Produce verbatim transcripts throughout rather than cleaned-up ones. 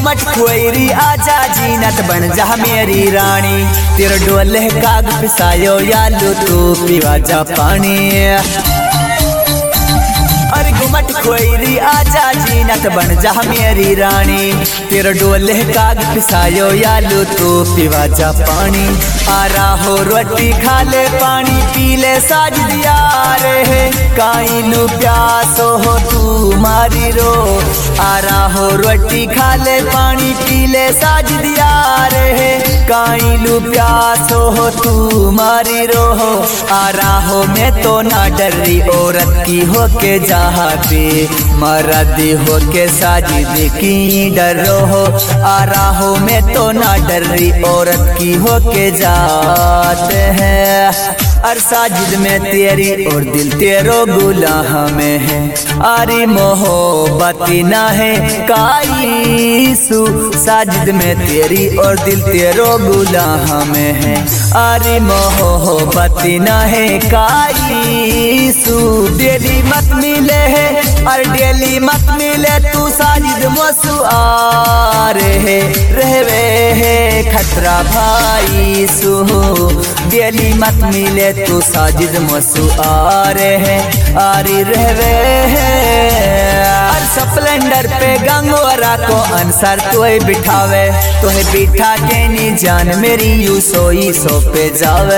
घुमट खोरी आजा जीनत बन जा मेरी रानी। तेरा डोले काग पिसायो यालू तू पीवा जा पानी। अरे घुमट खोरी आजा जीनत बन जा मेरी रानी। तेरा डोले काग पिसायो यालू तू पीवा जा पानी। आ रहो रोटी खा ले पानी पी ले साज दिया रे। काइनू प्यासो हो तू मारी रो। आ रहो रोटी खा ले पानी पी ले साज दिया रे। काइनू प्यासो हो तू मारी रो। आ रहो मैं तो ना डरी औरत की हो के जहाँ पे मर्द हो के साजिद की डरो हो। आ रहो मैं तो ना डरी औरत की हो के जाते हैं। और साजिद में तेरी और दिल तेरो गुलाह में है। अरे मोहब्बत ना है काईसु। साजिद में तेरी और दिल तेरो गुलाह में है। अरे मोहब्बत ना है काईसु। डेली मत मिले है और डेली मत मिले तू साजिद मसु आ रहे रहवे है खतरा भाई सु। डेली मत मिले तू साजिद मसु आ रहे आरी रहवे है। स्प्लेंडर पे गंगोरा को अंसर तोय बिठावे। तोहे बिठा के नी जान मेरी यू सोई सो पे जावे।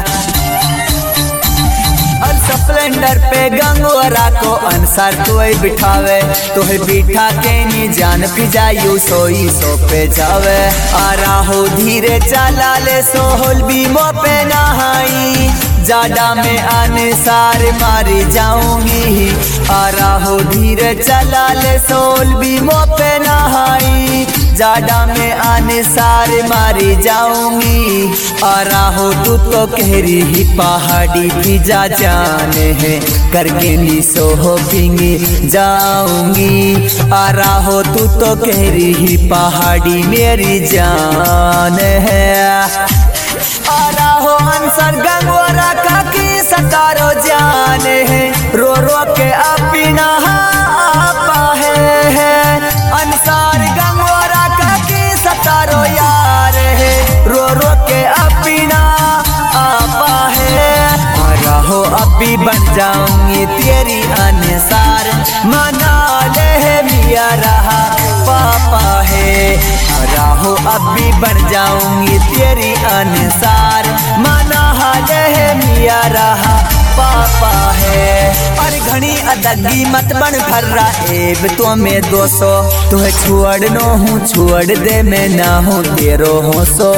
स्प्लेंडर पे गंगोरा को अंसर तोय बिठावे। तोहे बिठा के नी जान फिजा यू सोई सो पे जावे। आ रहो धीरे चला ले सोहल भी मो पे नहाई। जाडा में अनुसार मारी जाऊंगी। आ रहो धीरे चला ले सोल भी मो पे नहाई। जाडा में अनुसार मारी जाऊंगी। आ रहो तू तो कहरी ही पहाड़ी भी जा जाने है करके नी सो पिंगी जाऊंगी। आ रहो तू तो कहरी ही पहाड़ी मेरी जान है। आ रहो अंसर गंगोरा का की सतारो जान है। रो रो के अपना आपा है। अंसार गंगोरा का की सतारो यार है। रो रो के अपना आपा है। आ रहो अभी बन जाऊंगी तेरी अनुसार। मना ले मिया रहा पापा है। रहो अभी बन जाऊंगी तेरी अनुसार। मना ले मिया रहा पापा है। और घनी अदगी मत बन फर्रा एब तो मैं दो सौ। तुहे छोड़ नो हूँ छोड़ दे मैं ना हूँ तेरो हो सो।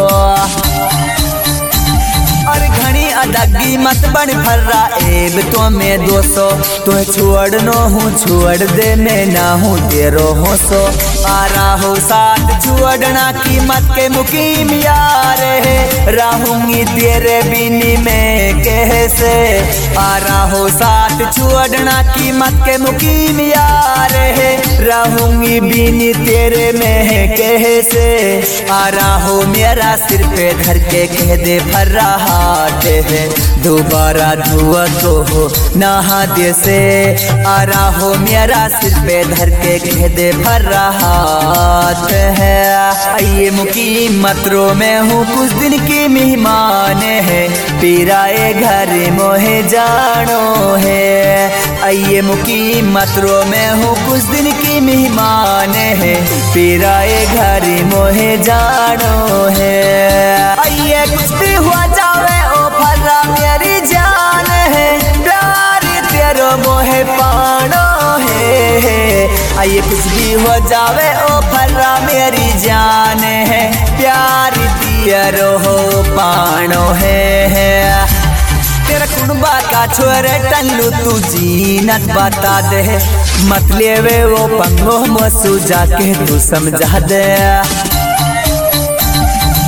और घनी अदगी मत बन फर्रा एब तो मैं दो सौ। तुहे छोड़ नो हूँ छोड़ दे मैं ना हूँ तेरो हो सो। आ रहो साथ छोड़ना कीमत के मुकीम यार है। रहूंगी तेरे बिनी में कैसे। आ रहो साथ छोड़ना कीमत के मुकीम यार है। रहूंगी बिनी तेरे में कैसे। आ रहो मेरा सिर पे धर के कह दे फर्रा हाथ है। दोबारा धुआ तो हो नहा दे से। आ रहो मेरा सिर पे धर के कह दे फर्रा हाथ है। आइए मुकीम मतरो में हूँ कुछ दिन की मेहमान है। पीराए घर मोहे जानो है। आइए मुकीम मतरो में हूँ कुछ दिन की मेहमान है। पीराए घर मोहे जानो है। आइए कुछ भी हुआ जावे ओ फर्रा मेरी जान है। प्यार तेरो मोहे पानो है। आइए कुछ भी हो जावे ओ फर्रा मेरी जान है। प्यार तेरो हो पानो है। तेरा कुनबा का छोरे टल्लू तू जीनत बता दे। मत लेवे वो पंगो मसू जाके तू समझा दे। तेरा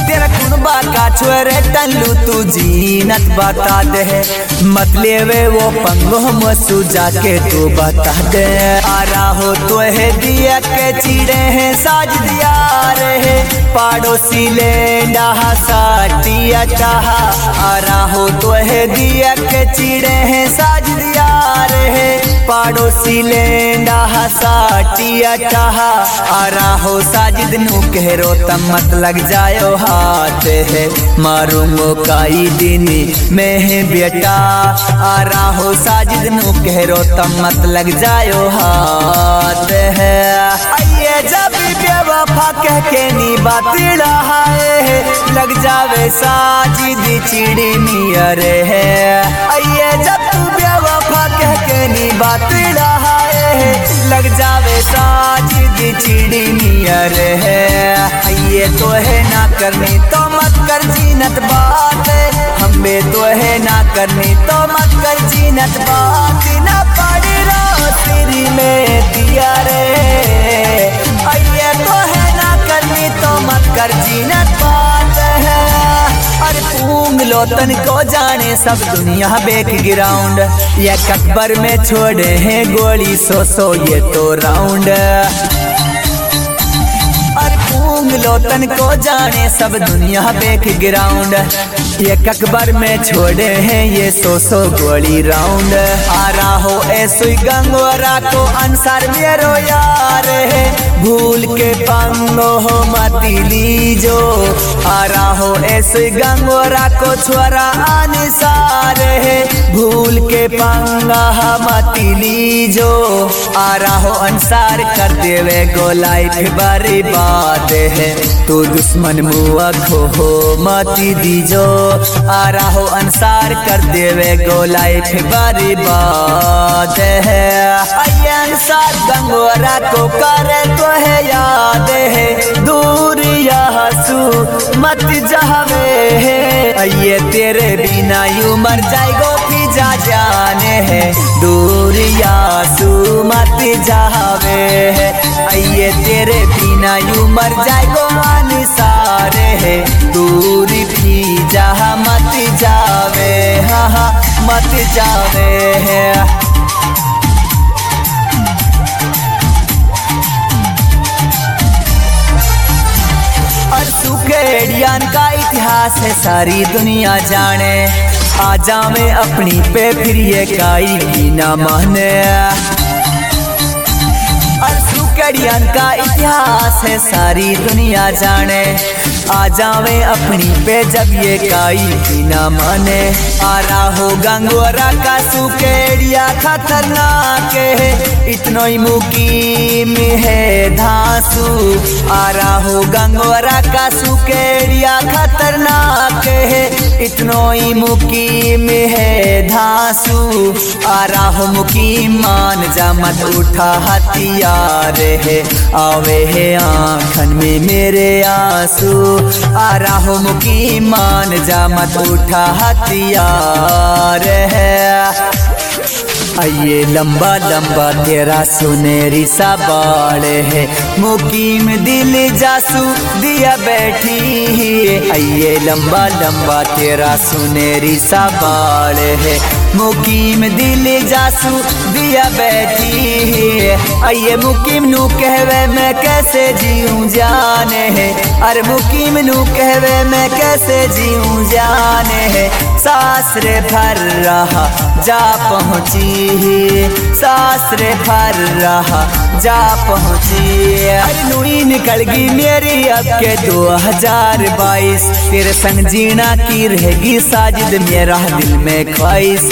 सुनबा का छोरे टल्लू तू जीनत बता दे मत लेवे वो पंगो मसू जाके तू बता दे। आ रहा तो है दिया के चिड़े हैं साज दिया रे पड़ोसी ले डाहा साटिया चाहा। आ रहा तो है दिया के चिड़े हैं साज दिया रे पड़ोसी ले डाहा साटिया चाहा। आ रहा साजिद नू कहरो तम मत लग जायो हाथ है मारूंगो काई दिन में है बेटा। आ रहा साजिद नू कहरो तम मत लग जायो हाथ है। आइए जब बेवफा कह के नी बात रहा है लग जावे साजिद चिड़ी नियर है। आइए जब तू बेवफा कह के नी बात रहा है लग जावे साजिद चिड़ी नियर है। ये तो है ना करनी तो मत कर जीनत बात हमें तो है ना करनी तो मत कर जीनत बात ना पड़ी रो तेरी में दिया रे। ये तो है ना करनी तो मत कर जीनत बात है। अरे पूंग लो तन को जाने सब दुनिया बेक ग्राउंड ये ककबर में छोड़े हैं गोली सो सो ये तो राउंड। पूंग लो तन को जाने सब दुनिया बेक ग्राउंड ये ककबर में छोड़े हैं ये सो सो गोली राउंड। आ रहा हो ऐसे गंगोरा को अंसार मेरो यार है भूल के पंगो हो मती लीजो। आ रहा हो ऐसे गंगोरा को छोरा अनसार है भूल के पंगा मती लीजो। आ रहा हो अंसार कर देवे गोलाई बारी बात है तो दुश्मन मुआ खो हो मती दीजो। आ रहा हो अंसार कर देवे गोलाई बारी बात है। आइए अंसार गंगोरा को करे तो है याद है दूर हंसू मत जावे है। आइए तेरे बिना यू मर जाएगो फिजा जाने है दूर यासू मत जावे है। आइए तेरे बिना यू मर जाएगो अनसारे है दूर फिजा मत जावे हाँ हाँ मत जावे है। सुखेड़ियान का इतिहास है सारी दुनिया जाने आ जावे अपनी पे फिर ये काई की ना माने। सुखेड़ियान का इतिहास है सारी दुनिया जाने आ जावे अपनी पे जब ये काई की ना माने। आ रहा हो गंगोरा का सुखेड़िया खतरनाक है इतनो ही मुकीम है धांसू। आ रहा हो गंगोरा का सुखेड़िया खतरनाक है इतनो ही मुकीम है धांसू। आ रहा हो मुकीम मान जा मत उठा हथियार है आवे है आँखन में मेरे आंसू। आ रहा हो मुकीम मान जा मत उठा हथियार है। आइए लंबा लंबा तेरा सुनहरी सा बाल है मुकीम दिल जासू दिया बैठी है। आइए लंबा लंबा तेरा सुनहरी सा बाल है मुकीम दिल जासू दिया बैठी है। आइए मुकीम नू कहवे मैं कैसे जीऊं जाने है। अरे मुकीम नू कहवे मैं कैसे जीऊं जाने है। सासरे भर रहा जा पहुँची सासरे भर रहा जा पहुँची। अरे नूरी निकल गई मेरी अब के दो हजार बाईस तेरे संग जीना की रहेगी साजिद मेरा दिल में ख्वाहिश।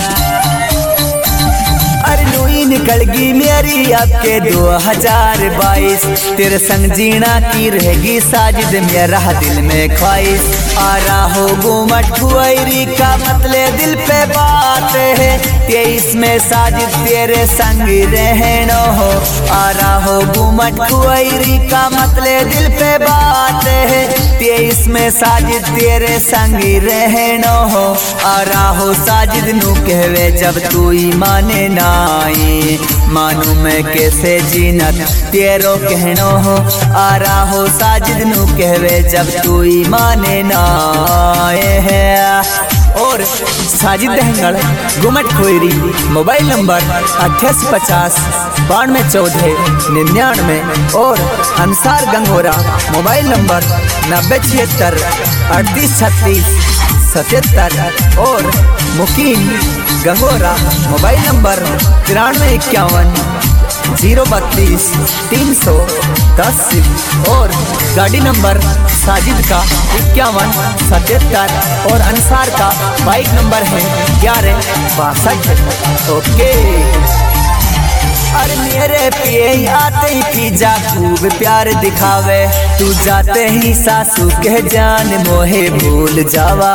अरे नूरी निकल गई मेरी अब के दो हजार बाईस तेरे संग जीना की रहेगी साजिद मेरा दिल में ख्वाहिश। आ रहा हो गुमट खुआरी का मतले दिल पे बात है तेईस में साजिद तेरे संग रहना हो। आ रहा हो गुमट खुआरी का मतले दिल पे बात है तेईस में साजिद तेरे संग रहना हो। आ रहा हो साजिद नू कहवे जब तू ही माने ना बनाई, मानू मैं कैसे जीनत तेरो कहनो हो। आ रहा साजिद नू कहवे जब तू ही माने ना है। और साजिद दहंगड़ गुमट खोयरी मोबाइल नंबर अट्ठासी पचास बानवे चौदह निन्यानवे और अंसार गंगोरा मोबाइल नंबर नब्बे छिहत्तर अड़तीस छत्तीस सतहत्तर और मुकीम गंगोरा मोबाइल नंबर तिरानवे इक्यावन जीरो बत्तीस तीन सौ दस और गाड़ी नंबर साजिद का इक्यावन सतहत्तर और अंसार का बाइक नंबर है ग्यारह बासठ। ओके। अरे मेरे पिए आते ही पिज्जा खूब प्यार दिखावे, तू जाते ही सासू के जान मोहे भूल जावा।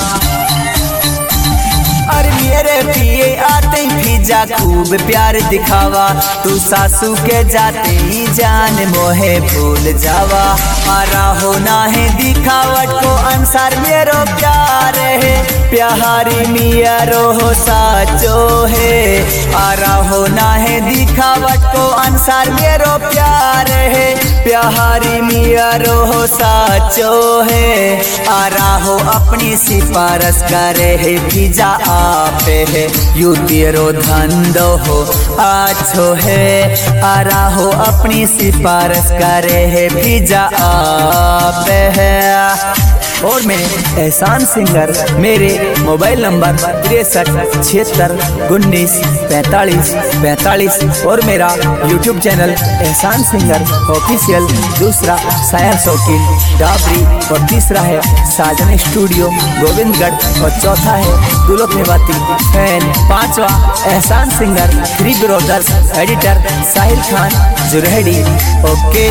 अरे मेरे पिए आते ही पिज्जा खूब प्यार दिखावा, तू सासू के जाते ही जान मोहे भूल जावा। आरा होना है दिखावट को अंसार मेरो प्यार है, प्यारी मियारो हो साचो है। आरा होना है दिखावट को अंसार मेरो प्यार है, प्यारी मियारो हो साचो है। आरा हो अपनी सिफारिश करे है पिज्जा आपे है, यू तेरो धंधो हो आछो है। आरा हो अपनी सिफारिश करे है पिज्जा आपे है। और मैं एहसान सिंगर, मेरे मोबाइल नंबर तिरसठ छिहत्तर उन्नीस पैंतालीस पैंतालीस और मेरा YouTube channel Ehsan singer official, दूसरा शायर शौकीन डाबरी और तीसरा है साजन स्टूडियो गोविंदगढ़ और चौथा है दुलत निवाती फैन, पांचवा Ehsan singer three brothers editor Sahil Khan Jurhadi. Okay.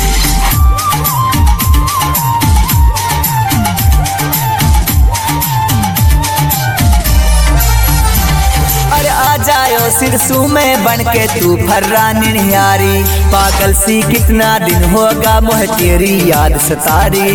जायो सिरसू में बन के तू फर्रा निहारी, पागल सी कितना दिन होगा मोह तेरी याद सतारी।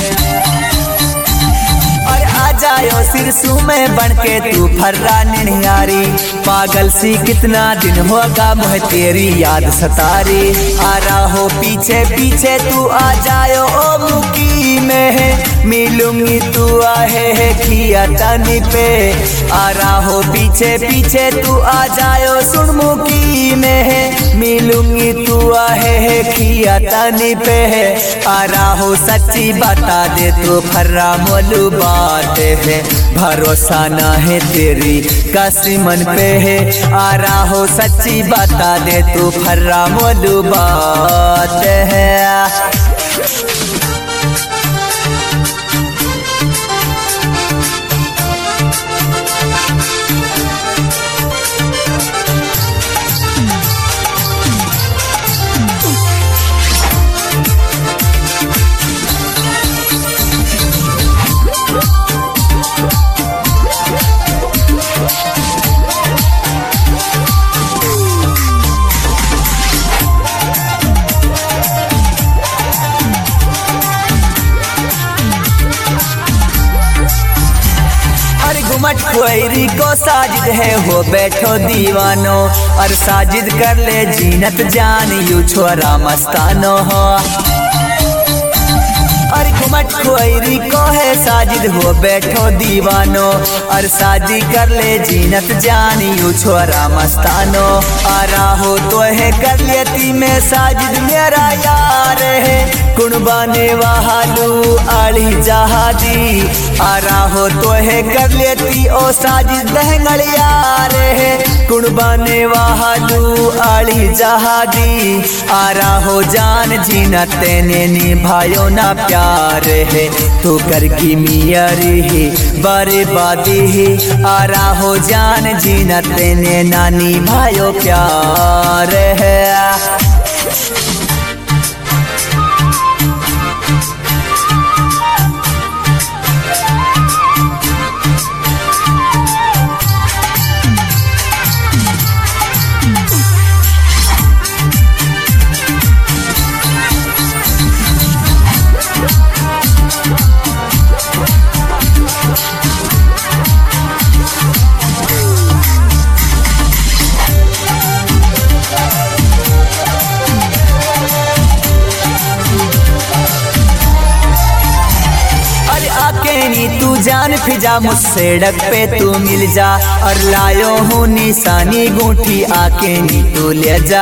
और आ जायो सिरसू में बन के तू फर्रा निहारी, पागल सी कितना दिन होगा मोह तेरी याद सतारी। आ रहा हो पीछे पीछे तू आ जायो ओ मुकी में है, मिलूंगी तू आहे है खिया तनी पे। आ रहा हो पीछे पीछे तू आ जायो सुन मुकी में है, मिलूंगी तू आहे है खिया तनी पे। आ रहा हो सच्ची बता दे तू फर्रा मोलू बात है, भरोसा ना है तेरी कासिमन पे है। आ रहा हो सच्ची बता दे तू फर्रा मोलू बात है। गुमट खोयरी को साजिद है हो बैठो दीवानो, और साजिद कर ले जीनत जान यू छोरा मस्तानो हो। और गुमट खोयरी को है साजिद हो बैठो दीवानो, और शादी कर ले जीनत जान यू छोरा मस्तानो। आ रहा हो तो है कर लेती मैं साजिद मेरा यार है, कुर्बाने वहालू आली जहादी। आ रहा हो तो है कर लेती ओ साजिद दहंगड़ यार है, कुर्बाने वहालू आली जहादी। आ रहा हो जान जीना तेने निभायो ना प्यार है, तो कर की मियारी है बर्बादी है। आ रहा हो जान जीना तेने ना निभायो प्यार है। फिजा मुझसे डग पे तू मिल जा, और लायो हूँ निशानी गूंठी आके नी तू ले जा।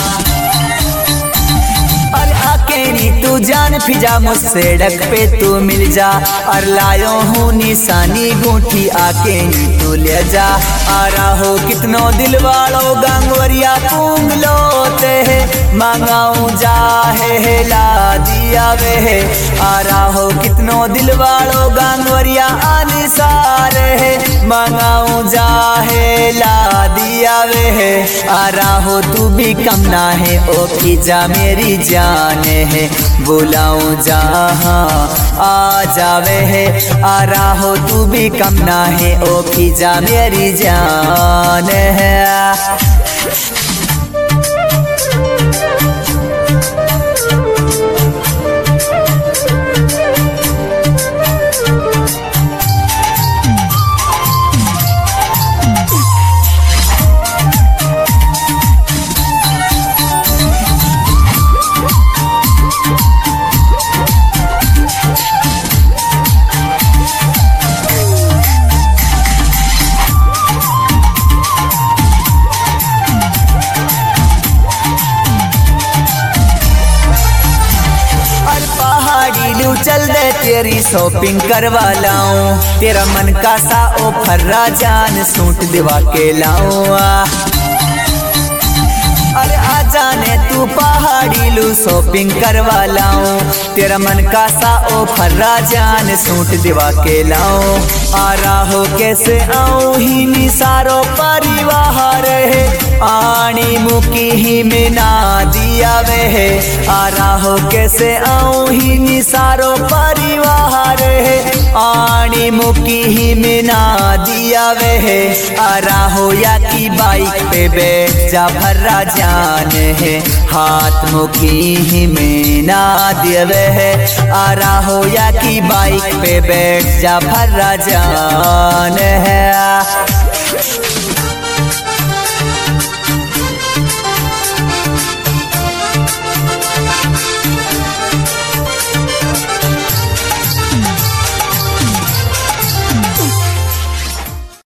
और आके नी तू जान फिजा मुझसे डग पे तू मिल जा, और लायो हूँ निशानी गूंठी आके नी तू ले जा। आ रहो कितनो दिल वालों गंगवरिया पूंग लोते है, मांगाऊं जा है ला दिया वे है। आ रहो कितनो दिल वालों गंगवरिया अनिसार है, मांगाऊं जा है ला दिया वे है। आ रहो तू भी कम ना है ओ फिजा मेरी जान है, बुलाऊं जहाँ आ जावे है। आ रहो तू भी कम ना है ओ फिजा मेरी जान है। चल दे तेरी शॉपिंग करवा लाऊं, तेरा मन का सा ऑफर राजान सूट दिवा के लाऊं। अरे आ जाने तू पहाड़ी लू शॉपिंग करवा लाऊं, तेरा मन का सा ऑफर राजान सूट दिवा के लाऊं। आ रहो कैसे आऊं ही निसारो परिवार है, आनी मुकी ही में ना दिया वे है। आ रहो कैसे आऊं ही निसारो परिवार है, आनी मुकी ही में ना दिया वे है। आ रहो या की बाइक पे बैठ जा भर्रा जान है, हाथ मुकी ही में ना दिया वे है। आ रहो या की बाइक पे बैठ जा भर्रा जान है।